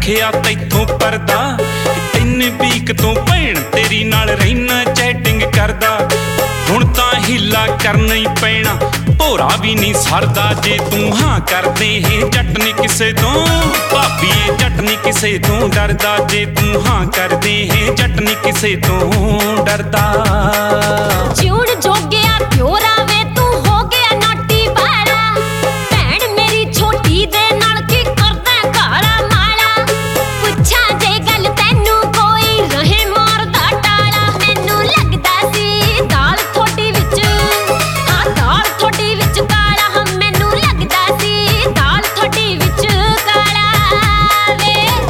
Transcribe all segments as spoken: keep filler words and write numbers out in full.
रखिया तैथों परदा तीन वीक तो भैन तेरी नाल रहना चैटिंग करदा हुण तां हीला करना ही पैना भोरा भी नहीं सरदा जे तू हाँ कर दे है जट नी किसे तो भाभी जट नी किसे तो डरदा जे तू हाँ कर दे है जट नी किसे तो डरदा चिउड़ जोगिया प्योरा वे तू हो गया नाटी बाला भैन मेरी छोटी दे नाल की करदा काला माला पुछा जे गल तैनू कोई रहे मारदा टाला मैनू लगदा सी दाल थोड़ी विच हाँ दाल थोड़ी विच काला हम मैनू लगदा सी दाल थोड़ी विच काला वे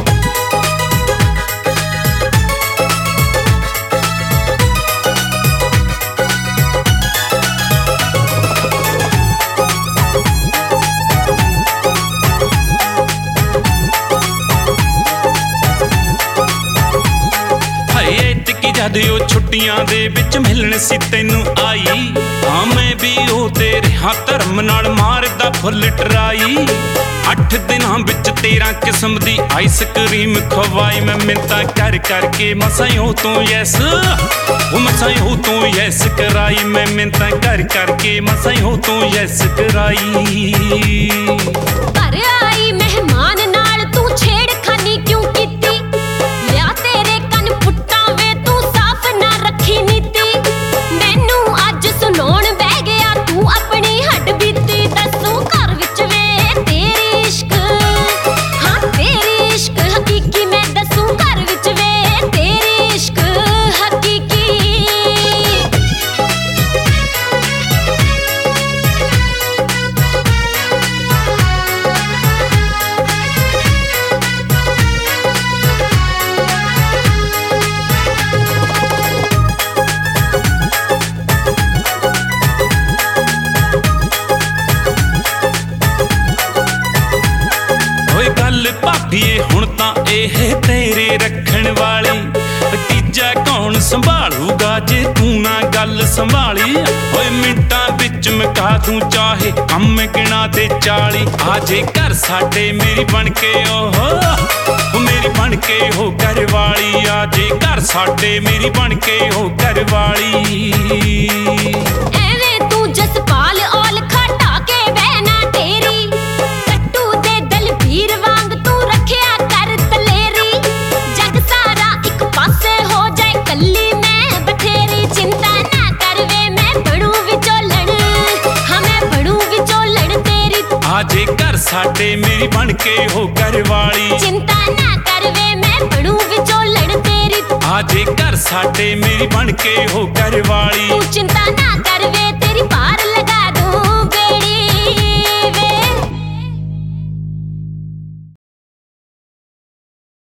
जद ओ छुट्टियां दे विच मिलन सी तैनू आई हाँ मैं भी ओ तेरे हाँ धर्म नाल मारदा फुल टराई अठ दिनां विच तेरह किस्म दी आइसक्रीम खवाई मैं मिन्नतां कर करके मसां हो तू यस ओ मसां हो तू यस कराई मैं मिन्नतां कर करके मसां हो तू यस कराई घर आई मेहमान नाल तू छेड़खानी क्यों कीती लिया तेरे कन पुट्टां वे तू साफ ना रखी नीति मैनू अज सुनाउण बह गया तू अपनी हड्ड बीती दसू घर विच वे तेरी इश्क हाँ तेरी इश्क हकीकी मैं दसू घर विच वे तेरी इश्क हकीकी भाभीए हुण तां एह तेरे रखण वाली तीजा कौन संभालूगा जे तू ना गल संभाली ओए मिंटां विच मुका दूं चाहे कम गिना दे चाली आजे घर साडे मेरी बन के ओहो मेरी बन के हो घर वाली आजे घर साडे मेरी बन के हो घर वाली एवें तू जसपाल औल खटा के बहना तेरी कट्टू दे दलबीर वांग तू रखिया कर तलेरी जग सारा एक पासे हो जाए कल्ली मैं बथेरी चिंता ना कर वे मैं बड़ू विचोलण हाँ मैं बड़ू विचोलण तेरी आजे घर साडे मेरी बन के हो घर वाली चिंता ना कर वे मैं बड़ू विचोलण तेरी आजे घर साडे मेरी बन के हो घर वाली तू चिंता ना